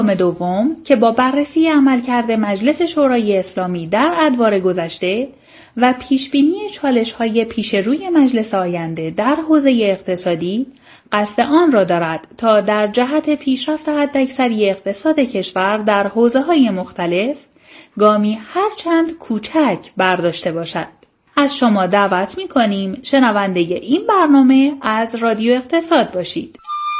دوم که با بررسی عملکرد مجلس شورای اسلامی در ادوار گذشته و پیشبینی چالش‌های پیش روی مجلس آینده در حوزه اقتصادی قصد آن را دارد تا در جهت پیشرفت حداکثری اقتصاد کشور در حوزه‌های مختلف گامی هرچند کوچک برداشته باشد. از شما دعوت می‌کنیم شنونده این برنامه از رادیو اقتصاد باشید.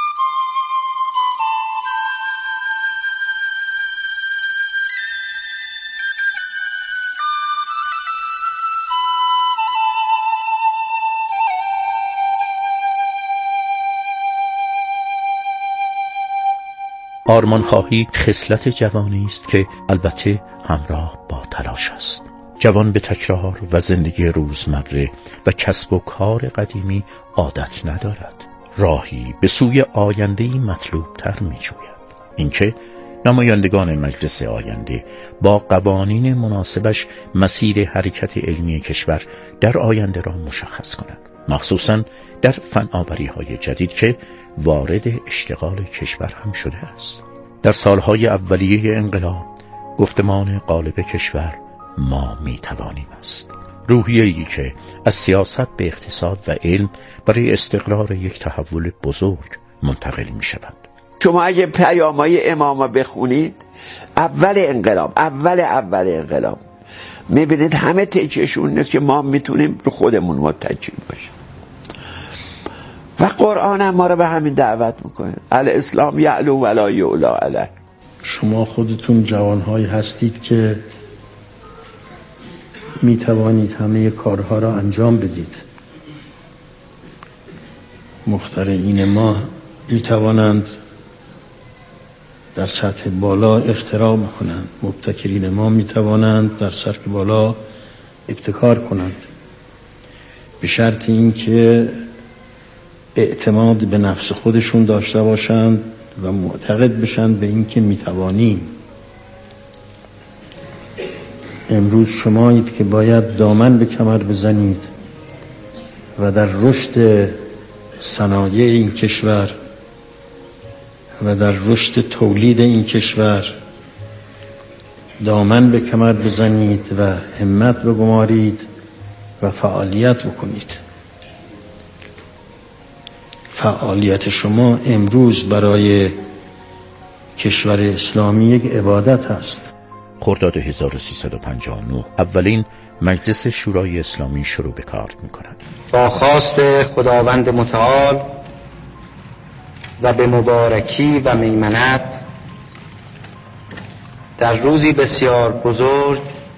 آرمان خواهی خصلت جوانی است که البته همراه با تلاش است. جوان به تکرار و زندگی روزمره و کسب و کار قدیمی عادت ندارد. راهی به سوی آینده‌ای مطلوب تر می جوید. اینکه نمایندگان مجلس آینده با قوانین مناسبش مسیر حرکت علمی کشور در آینده را مشخص کنند، مخصوصاً در فناوری‌های جدید که وارد اشتغال کشور هم شده است. در سالهای اولیه انقلاب گفتمان غالب کشور ما می توانیم است. روحیه‌ای که از سیاست به اقتصاد و علم برای استقرار یک تحول بزرگ منتقل می شود. شما اگه پیام‌های اماما بخونید اول انقلاب میبینید همه تکیهشون نیست که ما میتونیم رو خودمون متکی باشیم و قرآن هم ما رو به همین دعوت میکنه. الاسلام یعلو ولا یعلا علیه. شما خودتون جوانهایی هستید که میتوانید همه کارها را انجام بدید. مخترعین ما میتوانند در سطح بالا اختراع کنند، مبتکرین ما میتوانند در سطح بالا ابتکار کنند، به شرط اینکه اعتماد به نفس خودشون داشته باشند و معتقد بشن به اینکه میتوانیم. امروز شمایید که باید دامن به کمر بزنید و در رشد صنایع این کشور و در رشد تولید این کشور دامن به کمر بزنید و همت بگمارید و فعالیت بکنید. فعالیت شما امروز برای کشور اسلامی یک عبادت است. خرداد 1359 اولین مجلس شورای اسلامی شروع به کار می‌کند. با خواست خداوند متعال و به مبارکی و میمنت در روزی بسیار بزرگ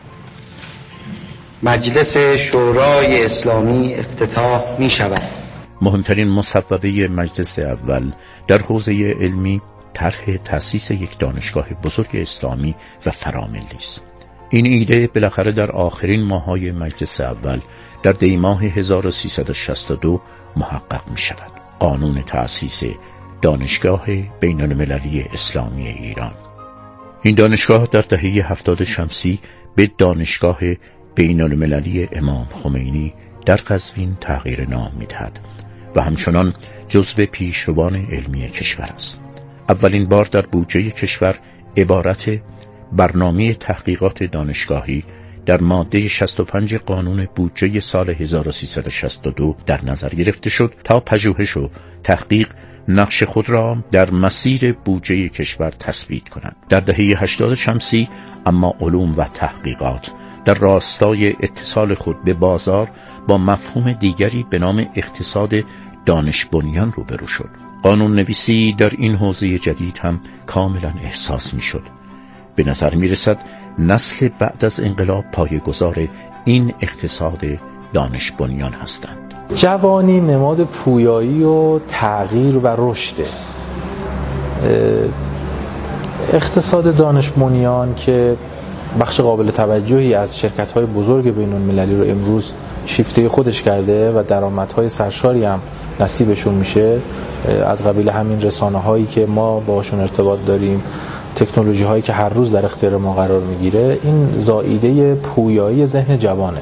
مجلس شورای اسلامی افتتاح می شود. مهمترین مصوبه مجلس اول در حوزه علمی طرح تأسیس یک دانشگاه بزرگ اسلامی و فراملی است. این ایده بالاخره در آخرین ماه‌های مجلس اول در دی ماه 1362 محقق می شود. قانون تأسیس دانشگاه بین‌المللی اسلامی ایران. این دانشگاه در دهه 70 شمسی به دانشگاه بین‌المللی امام خمینی در قزوین تغییر نام می‌دهد و همچنان جزو پیشروان علمی کشور است. اولین بار در بودجه کشور عبارت برنامه تحقیقات دانشگاهی در ماده 65 قانون بودجه سال 1362 در نظر گرفته شد تا پژوهش و تحقیق نقش خود را در مسیر بودجه کشور تثبیت کند. در دهه 80 شمسی اما علوم و تحقیقات در راستای اتصال خود به بازار با مفهوم دیگری به نام اقتصاد دانش بنیان روبرو شد. قانون نویسی در این حوزه جدید هم کاملا احساس می شد. به نظر می رسد نسل بعد از انقلاب پایه‌گذار این اقتصاد دانش بنیان هستند. جوانی نماد پویایی و تغییر و رشده. اقتصاد دانش بنیان که بخش قابل توجهی از شرکت‌های بزرگ بین‌المللی رو امروز شیفته خودش کرده و درآمدهای سرشاری هم نصیبشون میشه، از قبیل همین رسانه‌هایی که ما باشون ارتباط داریم، تکنولوژی هایی که هر روز در اختیار ما قرار میگیره، این زائیده پویایی ذهن جوانه.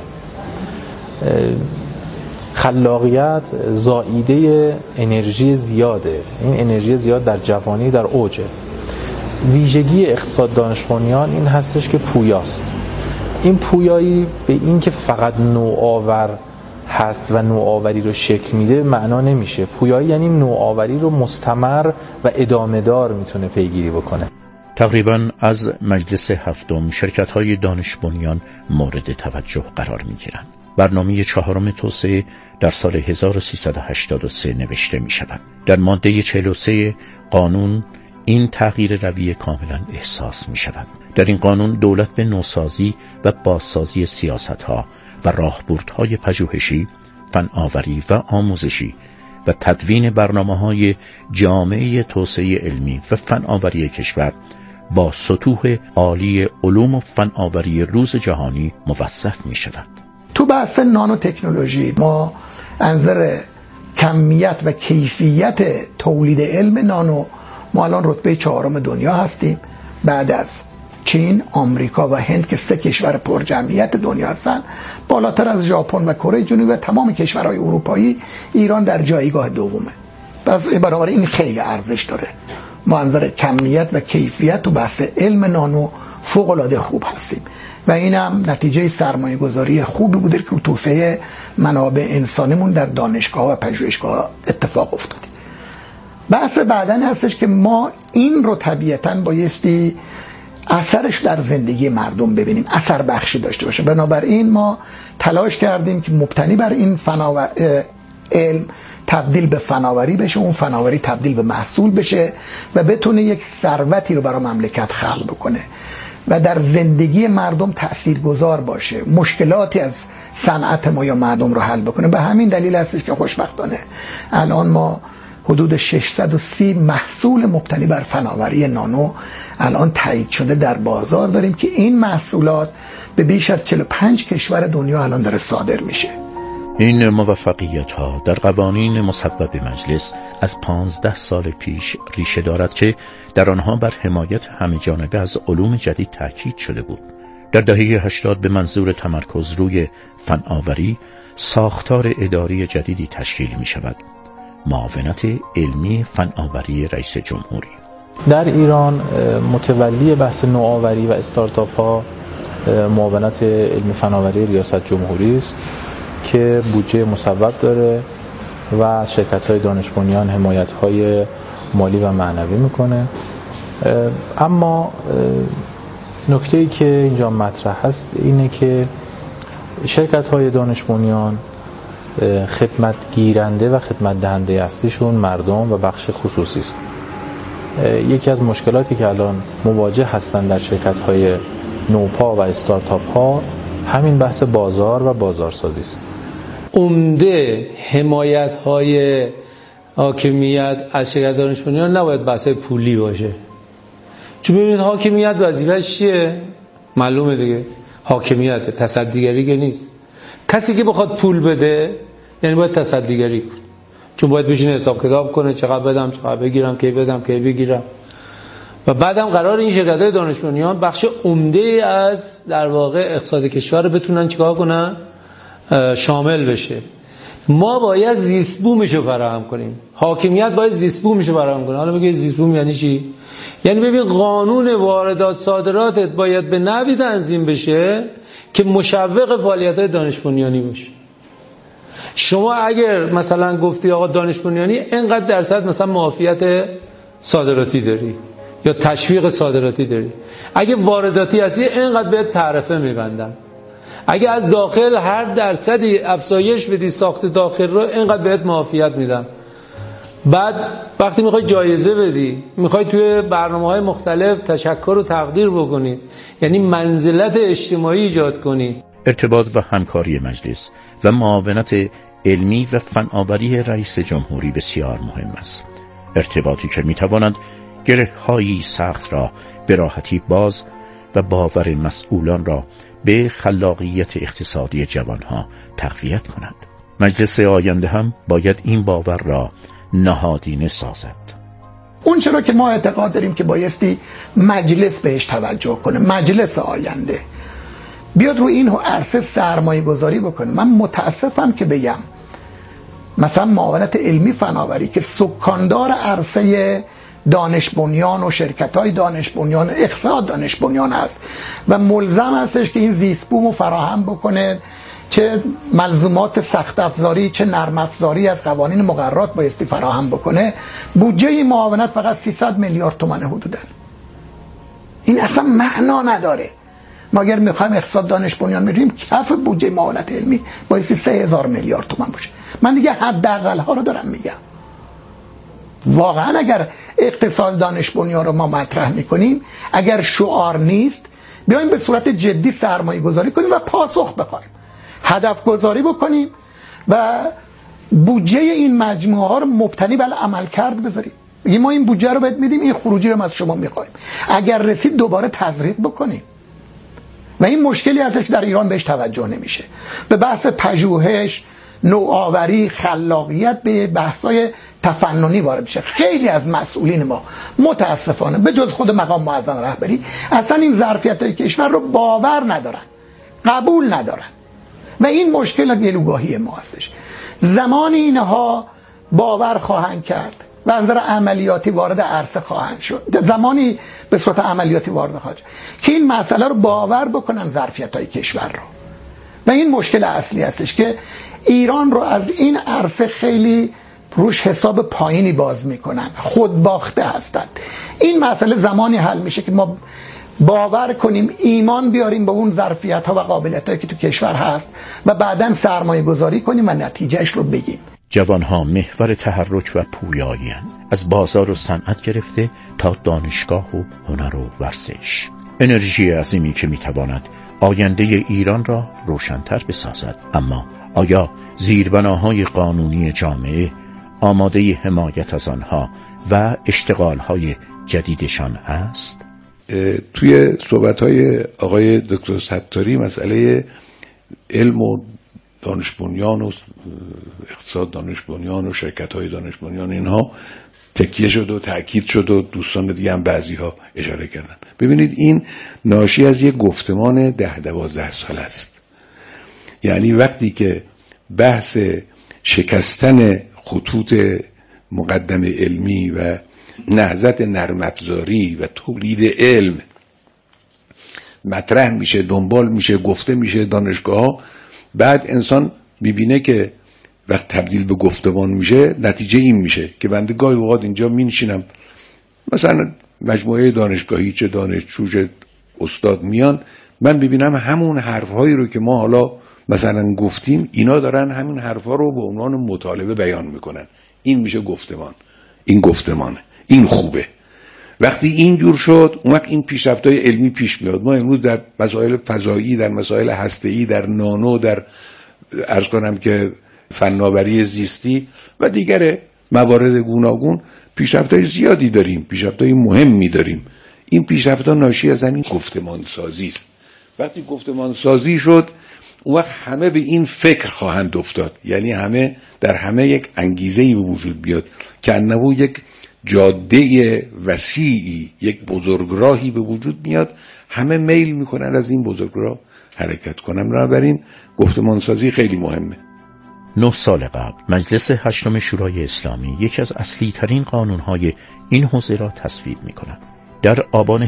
خلاقیت زائیده انرژی زیاده. این انرژی زیاد در جوانی در اوجه. ویژگی اقتصاد دانش بنیان این هستش که پویاست. این پویایی به این که فقط نوآور هست و نوآوری رو شکل میده معنا نمیشه. پویایی یعنی نوآوری رو مستمر و ادامه دار میتونه پیگیری بکنه. تقریباً از مجلس هفتم شرکت‌های دانش بنیان مورد توجه قرار می‌گیرند. برنامه 4 توسعه در سال 1383 نوشته می‌شود. در ماده 43 قانون این تغییر رویه کاملاً احساس می‌شود. در این قانون دولت به نوسازی و بازسازی سیاست‌ها و راهبردهای پژوهشی، فناوری و آموزشی و تدوین برنامه‌های جامعه توسعه علمی و فناوری کشور با سطوح عالی علوم و فناوری روز جهانی موظف می‌شود. تو بحث نانو تکنولوژی ما انظر کمیت و کیفیت تولید علم نانو ما الان رتبه 4 دنیا هستیم، بعد از چین، آمریکا و هند که 3 کشور پرجمعیت دنیا هستن. بالاتر از ژاپن و کره جنوبی و تمام کشورهای اروپایی ایران در جایگاه دومه. پس بنابراین این خیلی ارزش داره. ما انظر کمیت و کیفیت تو بحث علم نانو فوق العاده خوب هستیم و این هم نتیجه سرمایه گذاری خوبی بوده که توسعه منابع انسانیمون در دانشگاه و پژوهشگاه اتفاق افتاده. بحث بعدن هستش که ما این رو طبیعتاً بایستی اثرش در زندگی مردم ببینیم، اثر بخشی داشته باشه. بنابراین ما تلاش کردیم که مبتنی بر این علم تبدیل به فناوری بشه، اون فناوری تبدیل به محصول بشه و بتونه یک ثروتی رو برای مملکت خلق بکنه و در زندگی مردم تاثیرگذار باشه، مشکلاتی از صنعت ما یا مردم رو حل بکنه. به همین دلیل هستش که خوشبختانه الان ما حدود 630 محصول مبتنی بر فناوری نانو الان تایید شده در بازار داریم که این محصولات به بیش از 45 کشور دنیا الان داره صادر میشه. این موفقیت ها در قوانین مصوب مجلس از 15 سال پیش ریشه دارد که در آنها بر حمایت همه‌جانبه از علوم جدید تاکید شده بود. در دهه 80 به منظور تمرکز روی فناوری ساختار اداری جدیدی تشکیل می شود. معاونت علمی فناوری رئیس جمهوری. در ایران متولی بحث نوآوری و استارتاپ ها معاونت علمی فناوری ریاست جمهوری است که بودجه مصوب داره و از شرکت‌های دانش بنیان حمایت‌های مالی و معنوی میکنه. اما نکته‌ای که اینجا مطرح هست اینه که شرکت‌های دانش بنیان خدمت گیرنده و خدمت دهنده اصلیشون مردم و بخش خصوصی است. یکی از مشکلاتی که الان مواجه هستن در شرکت‌های نوپا و استارتاپ ها همین بحث بازار و بازارسازی است. عمده حمایت‌های حاکمیت از شرکت دانش بنیان نباید بحث پولی باشه. چون ببینید حاکمیت وظیفه‌اش چیه؟ معلومه دیگه. حاکمیت تصدیگری که نیست. کسی که بخواد پول بده یعنی باید تصدیگری کنه. چون باید بشینه حساب کتاب کنه چقدر بدم، چقدر بگیرم، کی بدم، کی بگیرم. و بعدم قرار این شرکت‌های دانش بنیان بخش عمده از در واقع اقتصاد کشور رو بتونن چیکار کنن؟ شامل بشه. ما باید زیست بومش رو فراهم کنیم. حاکمیت باید زیست بومش رو فراهم کنه. حالا میگه زیست بوم یعنی چی؟ یعنی ببین قانون واردات صادراتت باید به نحوی تنظیم بشه که مشوق فعالیت‌های دانش بنیانی باشه. شما اگر مثلا گفتی آقا دانش بنیانی اینقدر درصد مثلا معافیت صادراتی داری یا تشویق صادراتی داری، اگه وارداتی هستی اینقدر بهت تعرفه میبندن، اگه از داخل هر درصدی افزایش بدی ساخت داخل رو اینقدر بهت معافیت میدن. بعد وقتی میخوای جایزه بدی، میخوای توی برنامه‌های مختلف تشکر و تقدیر بکنی، یعنی منزلت اجتماعی ایجاد کنی. ارتباط و همکاری مجلس و معاونت علمی و فناوری رئیس جمهوری بسیار مهم است. ارتباطی که میتواند گره‌های سخت را به راحتی باز و باور مسئولان را به خلاقیت اقتصادی جوانها تقویت کند. مجلس آینده هم باید این باور را نهادینه سازد. اون چرا که ما اعتقاد داریم که بایستی مجلس بهش توجه کنه، مجلس آینده بیاد رو این عرصه سرمایه گذاری بکنه. من متاسفم که بگم مثلا معاونت علمی فناوری که سکاندار عرصه دانش بنیان و شرکت‌های دانش بنیان و اقتصاد دانش بنیان هست و ملزم هستش که این زیست بوم رو فراهم بکنه، چه ملزومات سخت افزاری چه نرم افزاری از قوانین مقررات بایستی فراهم بکنه. بودجه این معاونت فقط 300 میلیارد تومان حدوداً. این اصلا معنا نداره. ما اگر میخوایم اقتصاد دانش بنیان بریم کف بودجه معاونت علمی بایستی 3000 میلیارد تومان باشه. من دیگه حداقل ها رو دارم میگم. واقعا اگر اقتصاد دانش بنیان رو ما مطرح میکنیم، اگر شعار نیست، بیایم به صورت جدی سرمایه گذاری کنیم و پاسخ بخوایم، هدف گذاری بکنیم و بودجه این مجموعه ها رو مبتنی بر عمل کرد بذاریم. ما این بودجه رو بهت میدیم، این خروجی رو از شما میخوایم، اگر رسید دوباره تزریق بکنیم. و این مشکلی هستش که در ایران بهش توجه نمیشه. به بحث پژوهش، نوآوری، خلاقیت، به بحث‌های تفننی وارد میشه. خیلی از مسئولین ما متاسفانه به جز خود مقام معظم رهبری اصلا این ظرفیت‌های کشور رو باور ندارن، قبول ندارن و این مشکل گلوگاهی ما هستش. زمانی اینها باور خواهند کرد و از نظر عملیاتی وارد عرصه خواهند شد، زمانی به صورت عملیاتی وارد خواهند شد که این مسئله رو باور بکنن ظرفیت‌های کشور رو. و این مشکل اصلی هستش که ایران رو از این عرصه خیلی روش حساب پایینی باز میکنن، خود باخته هستند. این مسئله زمانی حل میشه که ما باور کنیم، ایمان بیاریم به اون ظرفیت ها و قابلیت هایی که تو کشور هست و بعداً سرمایه گذاری کنیم و نتیجهش رو بگیم. جوانها محور تحرک و پویایی هستند، از بازار و صنعت گرفته تا دانشگاه و هنر و ورزش. انرژی عظیمی که میتواند آینده ایران را روشن‌تر بسازد. اما آیا زیربناهای قانونی جامعه آماده حمایت از آنها و اشتغالهای جدیدشان هست؟ توی صحبت‌های آقای دکتر ستاری مسئله علم و دانش بنیان و اقتصاد دانش بنیان و شرکت‌های دانش بنیان اینها تکیه شد و تأکید شد و دوستان دیگه هم بعضی‌ها اشاره کردن. ببینید این ناشی از یک گفتمان 10-12 سال است. یعنی وقتی که بحث شکستن خطوط مقدم علمی و نهضت نرم افزاری و تولید علم مطرح میشه، دنبال میشه، گفته میشه دانشگاه‌ها، بعد انسان میبینه که وقت تبدیل به گفتمان میشه نتیجه این میشه که بنده گاهی اوقات اینجا مینشینم، مثلا مجموعه دانشگاهی چه دانشجو چه استاد میان، من ببینم همون حرفهایی رو که ما حالا مثلا گفتیم اینا دارن همین حرفا رو به عنوان مطالبه بیان میکنن. این میشه گفتمان. این گفتمانه، این خوبه. وقتی این جور شد اون وقت این پیشرفت‌های علمی پیش میاد. ما امروز در مسائل فضایی، در مسائل هسته‌ای، در نانو، در عرض کنم که فناوری زیستی و دیگر موارد گوناگون پیشرفت‌های زیادی داریم، پیشرفت‌های مهمی داریم. این پیشرفت‌ها ناشی از همین گفتمان سازی است. وقتی گفتمان سازی شد اون وقت همه به این فکر خواهند افتاد، یعنی همه در همه یک انگیزه‌ای به وجود بیاد که انه یک جاده وسیعی، یک بزرگراهی به وجود میاد، همه میل میکنن از این بزرگراه حرکت کنن. بنابراین گفتمان سازی خیلی مهمه. 9 سال قبل مجلس هشتم شورای اسلامی یکی از اصلی ترین قانون‌های این حوزه را تصویب می‌کند. در آبان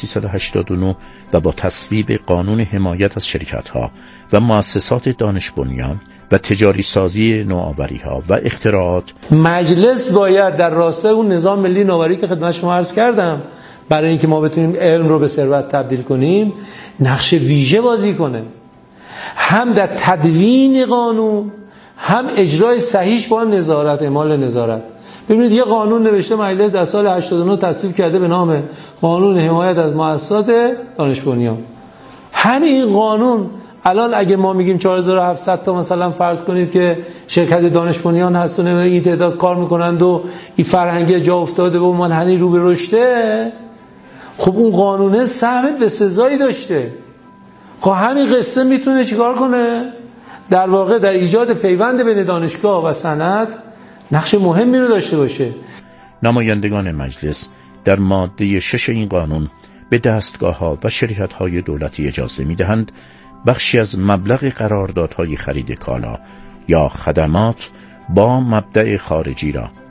1389 و با تصویب قانون حمایت از شرکت‌ها و مؤسسات دانش بنیان و تجاری سازی نوآوری‌ها و اختراعات، مجلس باید در راستای اون نظام ملی نوآوری که خدمت شما عرض کردم، برای اینکه ما بتونیم علم رو به ثروت تبدیل کنیم، نقش ویژه بازی کنه، هم در تدوین قانون هم اجرای صحیحش با نظارت، اعمال نظارت. ببینید یه قانون نوشته مجلس در سال 89 تصویب کرده به نام قانون حمایت از مؤسسات دانش بنیان. همین قانون الان اگه ما میگیم 4700 تا مثلا فرض کنید که شرکت دانش بنیان هستن این تعداد کار میکنند و این فرهنگی جا افتاده و منحنی رو به رشده، خب اون قانونه سهم بسزایی داشته. خب همین قصه میتونه چیکار کنه؟ در واقع در ایجاد پیوند بین دانشگاه و صنعت نقش مهمی رو داشته باشه. نمایندگان مجلس در ماده 6 این قانون به دستگاه‌ها و شرکت‌های دولتی اجازه می‌دهند بخشی از مبلغ قراردادهای خرید کالا یا خدمات با مبدأ خارجی را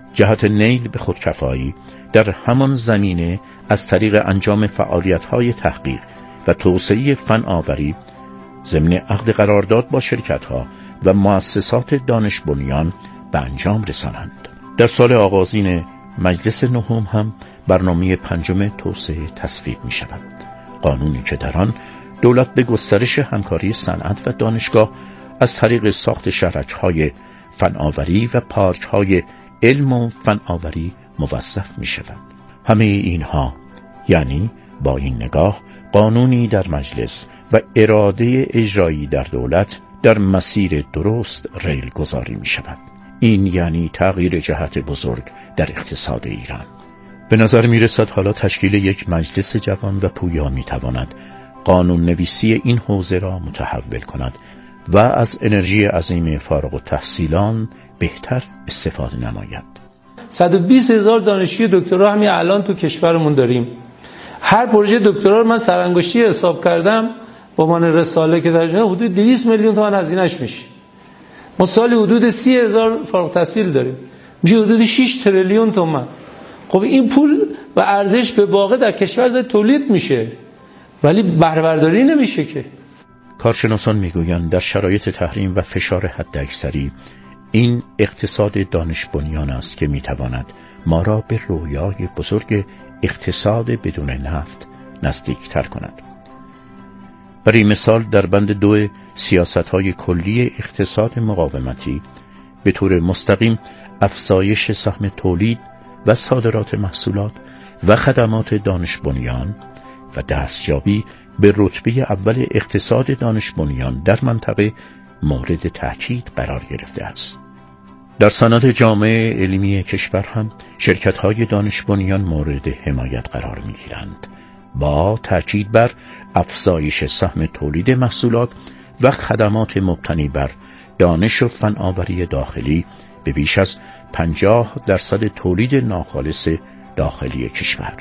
جهت نیل به خودکفایی در همان زمینه از طریق انجام فعالیت‌های تحقیق و توسعه فناوری ضمن عقد قرارداد با شرکت‌ها و مؤسسات دانش بنیان به انجام رسانند. در سال آغازین مجلس نهم هم برنامه 5 توسعه تصویب می شود. قانونی که در آن دولت به گسترش همکاری صنعت و دانشگاه از طریق ساخت شهرک‌های فناوری و پارک‌های علم و فناوری موظف می شود. همه اینها یعنی با این نگاه قانونی در مجلس و اراده اجرایی در دولت در مسیر درست ریل گذاری می شود. این یعنی تغییر جهت بزرگ در اقتصاد ایران. به نظر می رسد حالا تشکیل یک مجلس جوان و پویا می تواند قانون نویسی این حوزه را متحول کند و از انرژی عظیم فارغ التحصیلان بهتر استفاده نماید. 120,000 دانشجوی دکترا همین الان تو کشورمون داریم. هر پروژه دکترا رو من سرانگشتی حساب کردم با من رساله که در حدود 200 میلیون تومان هزینه‌اش میشه. ما سالی حدود 30,000 فارغ التحصیل داریم، میشه حدود 6 تریلیون تومان. خب این پول و ارزش به واقع در کشور داره تولید میشه ولی بهره برداری نمیشه که. کارشناسان میگویند در شرایط تحریم و فشار حداکثری این اقتصاد دانش بنیان است که میتواند ما را به رویای بزرگ اقتصاد بدون نفت نزدیکتر کند. برای مثال در بند 2 سیاست‌های کلی اقتصاد مقاومتی به طور مستقیم افزایش سهم تولید و صادرات محصولات و خدمات دانش بنیان و دستیابی به رتبه اول اقتصاد دانش بنیان در منطقه مورد تأکید قرار گرفته است. در سند جامعه علمی کشور هم شرکت‌های دانش بنیان مورد حمایت قرار می‌گیرند با تأکید بر افزایش سهم تولید محصولات و خدمات مبتنی بر دانش و فناوری داخلی به بیش از 50% تولید ناخالص داخلی کشور.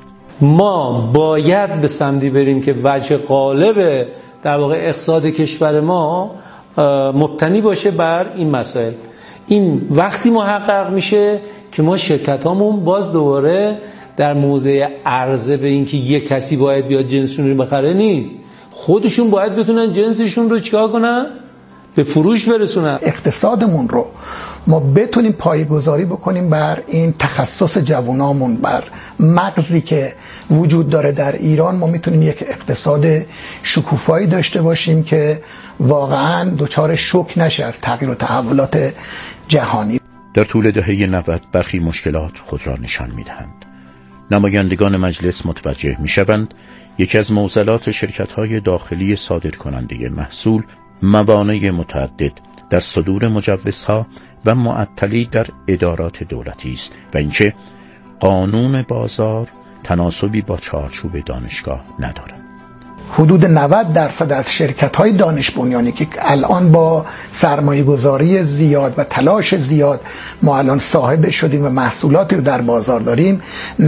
ما باید به سمتی بریم که وجه غالب در واقع اقتصاد کشور ما مبتنی باشه بر این مسائل. این وقتی محقق میشه که ما شرکتامون باز دوباره در موضع عرضه به این که یک کسی باید بیاد جنسشون رو بخره نیست، خودشون باید بتونن جنسشون رو چیکار کنن؟ به فروش برسونن. اقتصادمون رو ما بتونیم پایه‌گذاری بکنیم بر این تخصص جوانامون، بر مغزی که وجود داره در ایران. ما میتونیم یک اقتصاد شکوفایی داشته باشیم که واقعاً دچار شوک نشه از تغییر و تحولات جهانی. در طول دهه 90 برخی مشکلات خود را نشان میدهند. نمایندگان مجلس متوجه میشوند یکی از معضلات شرکت‌های داخلی صادرکننده محصول موانع متعدد در صدور مجوزها و معطلی در ادارات دولتی است و اینکه قانون بازار تناسبی با چارچوب دانشگاه ندارد. حدود 90% از شرکت‌های دانش بنیانی که الان با سرمایه‌گذاری زیاد و تلاش زیاد ما الان صاحب شدیم و محصولاتی رو در بازار داریم،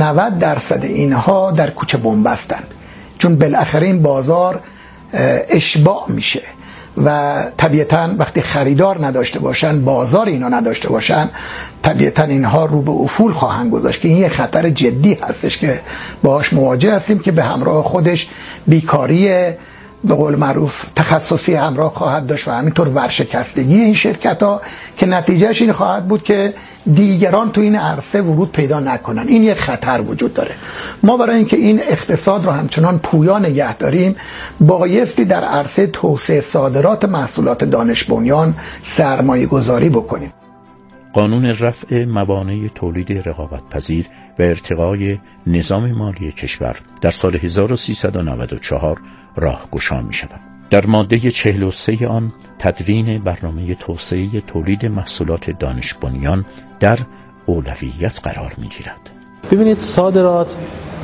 90% اینها در کوچه بنبستند، چون بالاخره این بازار اشباع میشه و طبیعتاً وقتی خریدار نداشته باشن، بازار اینا نداشته باشن، طبیعتاً اینها رو به افول خواهند گذاشت که این یه خطر جدی هستش که باهاش مواجه هستیم که به همراه خودش بیکاری به قول معروف تخصصی همراه خواهد داشت و همینطور ورشکستگی این شرکت‌ها که نتیجهش این خواهد بود که دیگران تو این عرصه ورود پیدا نکنن. این یک خطر وجود داره. ما برای اینکه این اقتصاد رو همچنان پویا نگه داریم بایستی در عرصه توسعه صادرات محصولات دانش بنیان سرمایه گذاری بکنیم. قانون رفع موانع تولید رقابت‌پذیر و ارتقای نظام مالی کشور در سال 1394 راهگشا می شود. در ماده 43 آن تدوین برنامه توسعه تولید محصولات دانش بنیان در اولویت قرار می گیرد. ببینید صادرات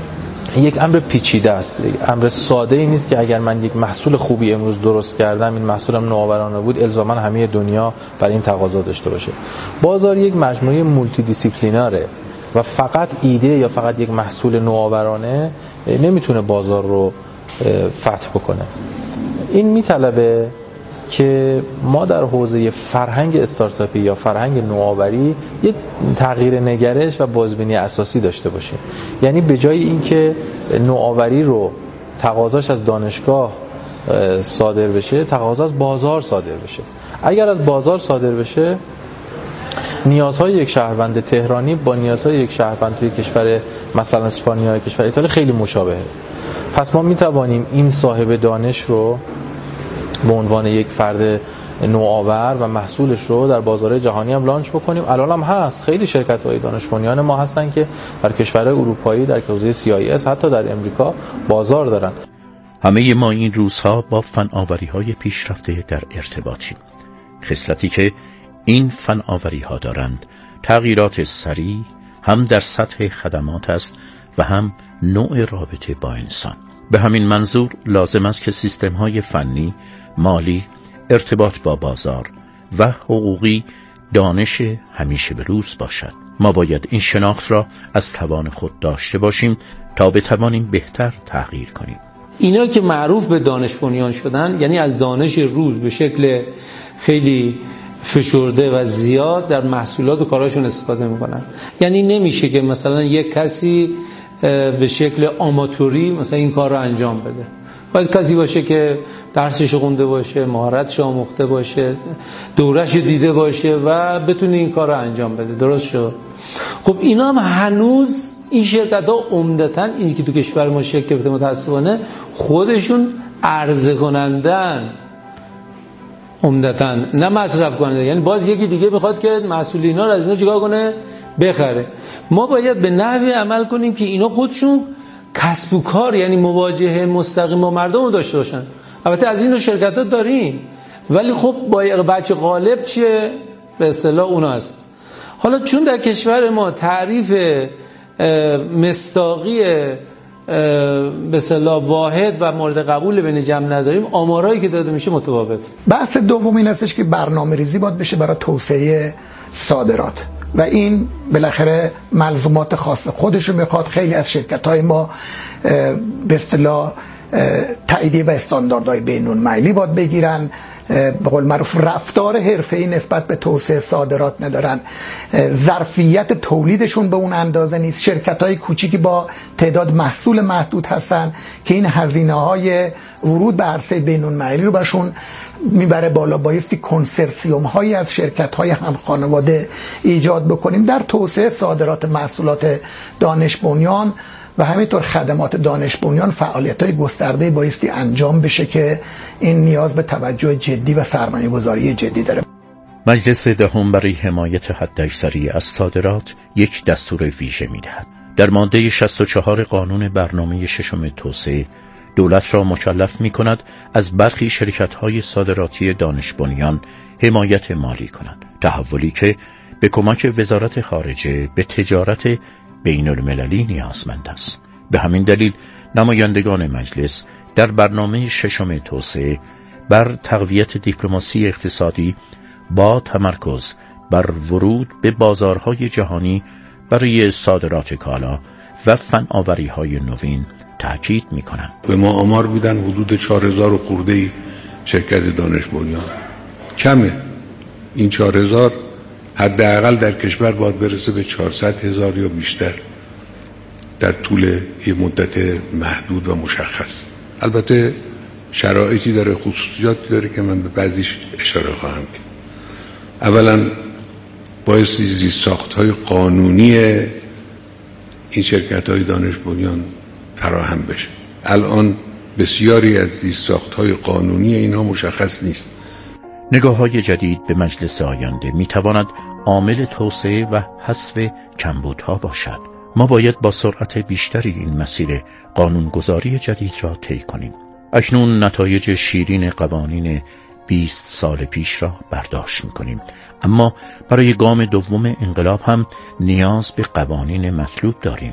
یک امر پیچیده است، امر ساده ای نیست که اگر من یک محصول خوبی امروز درست کردم، این محصولم نوآورانه بود، الزاما همه دنیا برای این تقاضا داشته باشه. بازار یک مجموعه مولتی دیسیپلیناره و فقط ایده یا فقط یک محصول نوآورانه نمیتونه بازار رو فتح بکنه. این میطلبه که ما در حوزه فرهنگ استارتاپی یا فرهنگ نوآوری یک تغییر نگرش و بازبینی اساسی داشته باشیم. یعنی به جای اینکه نوآوری رو تقاضاش از دانشگاه صادر بشه، تقاضا از بازار صادر بشه. اگر از بازار صادر بشه، نیازهای یک شهروند تهرانی با نیازهای یک شهروند توی کشور مثلا اسپانیا یا کشور ایتالیا خیلی مشابهه. پس ما میتوانیم این صاحب دانش رو به عنوان یک فرد نوآور و محصولش رو در بازار جهانی هم لانچ بکنیم. الان هم هست خیلی شرکت‌های دانش بنیان ما هستن که در کشورهای اروپایی، در حوزه CIS، حتی در امریکا بازار دارن. همه ما این روزها با فناوری‌های پیشرفته در ارتباطیم. خصلتی که این فناوری‌ها دارند تغییرات سریع هم در سطح خدمات است و هم نوع رابطه با انسان. به همین منظور لازم است که سیستم‌های فنی، مالی، ارتباط با بازار و حقوقی دانش همیشه به روز باشد. ما باید این شناخت را از توان خود داشته باشیم تا بتوانیم بهتر تغییر کنیم. اینا که معروف به دانش بنیان شدن، یعنی از دانش روز به شکل خیلی فشرده و زیاد در محصولات و کاراشون استفاده میکنن. یعنی نمیشه که مثلا یک کسی به شکل آماتوری مثلا این کار رو انجام بده. باید کسی باشه که درسش خونده باشه، مهارتش آموخته باشه، دورش دیده باشه و بتونه این کار رو انجام بده. درست شد؟ خب اینا هم هنوز این شرکت‌ها عمدتاً اینی که تو کشور ما شکل گرفته متأسفانه خودشون عرضه کنندن، عمدتاً نه مصرف کننده. یعنی باز یکی دیگه بخواد که محصول اینا رو از اینا چیکار کنه؟ بخره. ما باید به نحوی عمل کنیم که اینا خودشون کسب و کار، یعنی مواجهه مستقیم با مردم رو داشته باشن. البته از این شرکت‌ها داریم، ولی خب با بچه غالب چیه؟ به اصطلاح اونا هست. حالا چون در کشور ما تعریف مصداقی به اصطلاح واحد و مورد قبول بین جمع نداریم، آمارایی که داده میشه متفاوت. بحث دوم این هستش که برنامه‌ریزی باید بشه برای توسعه صادرات و این بالاخره ملزومات خاص خودش رو میخواد. خیلی از شرکت‌های ما به اصطلاح تاییدیه و استانداردهای بین‌المللی باید بگیرن. به قول معروف رفتار حرفه‌ای نسبت به توسعه صادرات ندارن، ظرفیت تولیدشون به اون اندازه نیست. شرکت‌های کوچیکی با تعداد محصول محدود هستن که این هزینه‌های ورود به عرصه بین‌المللی رو برشون میبره بالا. بایستی کنسرسیوم‌هایی از شرکت‌های هم خانواده ایجاد بکنیم در توسعه صادرات محصولات دانش بنیان و همینطور خدمات دانش بنیان. فعالیت‌های گسترده بایستی انجام بشه که این نیاز به توجه جدی و سرمایه‌گذاری جدی داره. مجلس دهم برای حمایت حداکثری از صادرات یک دستور ویژه می‌دهد. در ماده 64 قانون برنامه ششم توسعه دولت را مکلف می‌کند از برخی شرکت‌های صادراتی دانش بنیان حمایت مالی کند. تحولی که به کمک وزارت خارجه به تجارت بین المللی نیازمند است. به همین دلیل نمایندگان مجلس در برنامه ششم توسعه بر تقویت دیپلماسی اقتصادی با تمرکز بر ورود به بازارهای جهانی برای صادرات کالا و فناوری‌های نوین تاکید می‌کنند. به ما آمار میدن حدود 4000 خورده‌ای شرکت دانش بنیان. کمه. این 4000 حداقل در کشور باید برسه به 400,000 یا بیشتر در طول یه مدت محدود و مشخص. البته شرایطی داره، خصوصیاتی داره که من به بعضیش اشاره خواهم کرد. اولا بایستی زیرساخت‌های قانونی این شرکت‌های دانش بنیان فراهم بشه. الان بسیاری از زیرساخت‌های قانونی اینها مشخص نیست. نگاه‌های جدید به مجلس آینده می‌تواند عامل توسعه و حذف کمبودها باشد. ما باید با سرعت بیشتری این مسیر قانونگذاری جدید را طی کنیم. اکنون نتایج شیرین قوانین 20 سال پیش را برداشت می‌کنیم، اما برای گام دوم انقلاب هم نیاز به قوانین مطلوب داریم.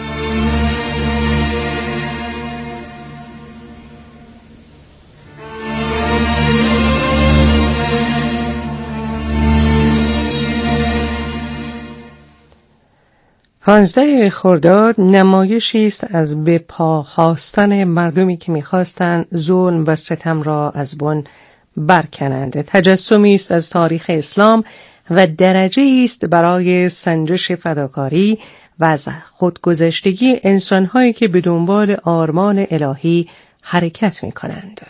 پانزده خرداد نمایشی است از به پا خواستن مردمی که می‌خواستند ظلم و ستم را از بن برکنند. تجسمی است از تاریخ اسلام و درجه‌ای است برای سنجش فداکاری و از خودگذشتگی انسان‌هایی که به دنبال آرمان الهی حرکت می‌کنند.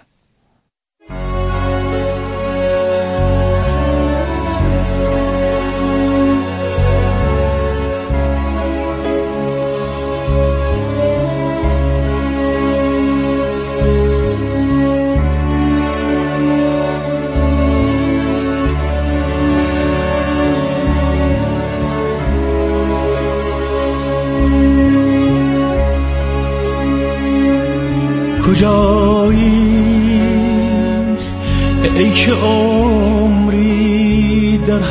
کجایی ای که عمری در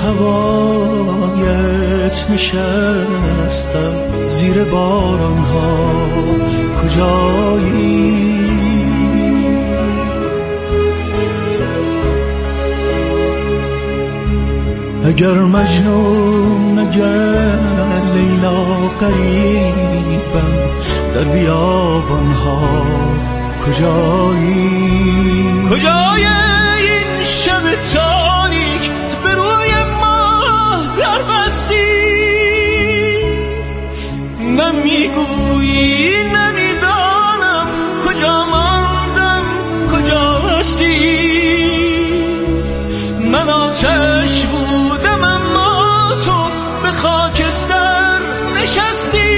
هوایت نشستم زیر بارانها؟ کجایی اگر مجنون اگر لیلا قریبم در بیابانها؟ کجای این شب تاریک به روی ماه در بستی؟ نمیگویی نمیدانم کجا ماندم کجا هستی؟ من آتش بودم اما تو به خاکستر نشستی.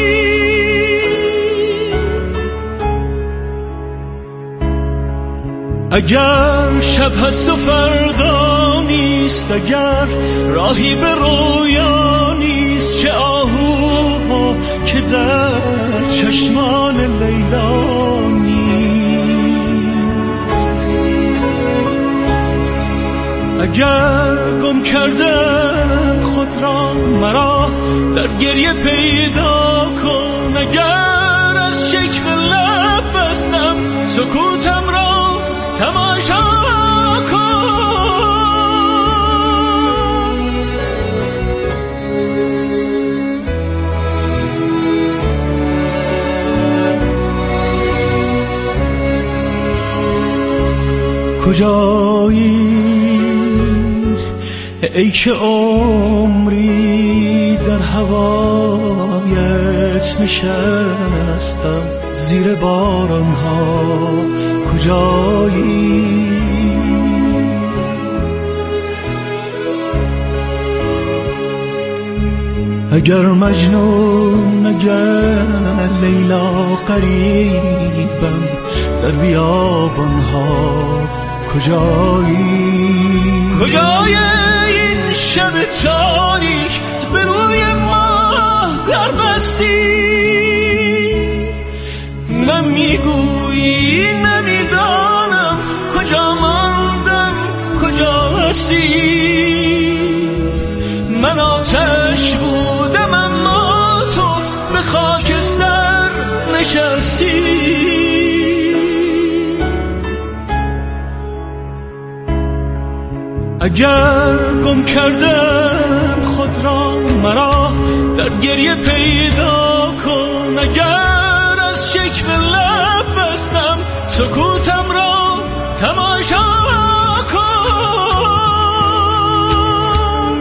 اگر شب هست و فردا نیست، اگر راهی به رویا نیست، چه آهو که در چشمان لیلا نیست. اگر گم کردم خود را مرا در گریه پیدا کن، اگر از شکل لب بستم سکوتم را تماشا کن. کجایی ای که عمری در هوایت نشستم زیر بارانها؟ کجایی اگر مجنون اگر لیلا قریبم در بیابانها؟ کجای این شب تاریک به روی ماه در بستی؟ نمیگویی نمیدانم کجا ماندم کجا هستی؟ من آتش بودم اما تو به خاکستر نشستی. اگر گم کردم خود را مرا در گریه پیدا کن، اگر از شکل لب بستم سکوتم را تماشا کن.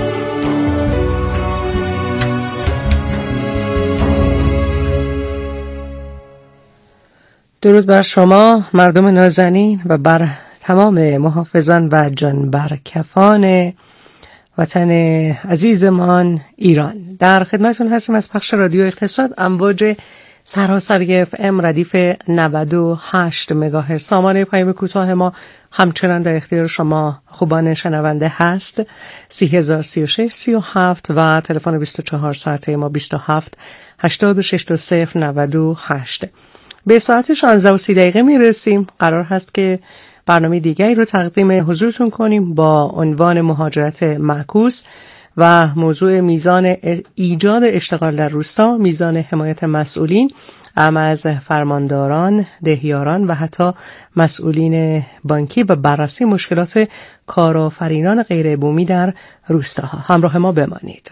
درود بر شما مردم نازنین و بر تمام محافظان و جانبرکفان وطن عزیزمان ایران. در خدمتون هستیم از پخش رادیو اقتصاد، امواج سراسری FM ردیف 98 مگاهرتز. سامانه پیام کوتاه ما همچنان در اختیار شما خوبان شنونده هست، 30036 37 و تلفن 24 ساعته ما 27 86 098. به ساعت 16:30 میرسیم. قرار هست که برنامه دیگری رو تقدیم حضورتون کنیم با عنوان مهاجرت معکوس و موضوع میزان ایجاد اشتغال در روستا، میزان حمایت مسئولین از فرمانداران، دهیاران و حتی مسئولین بانکی و بررسی مشکلات کارآفرینان غیر بومی در روستاها. همراه ما بمانید.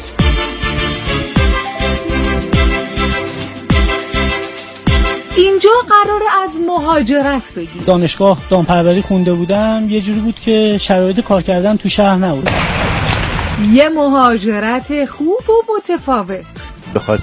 اینجا قراره از مهاجرت بگی؟ دانشگاه دامپروری خونده بودم، یه جوری بود که شرایط کار کردن تو شهر نبود. یه مهاجرت خوب و متفاوت. به خاطر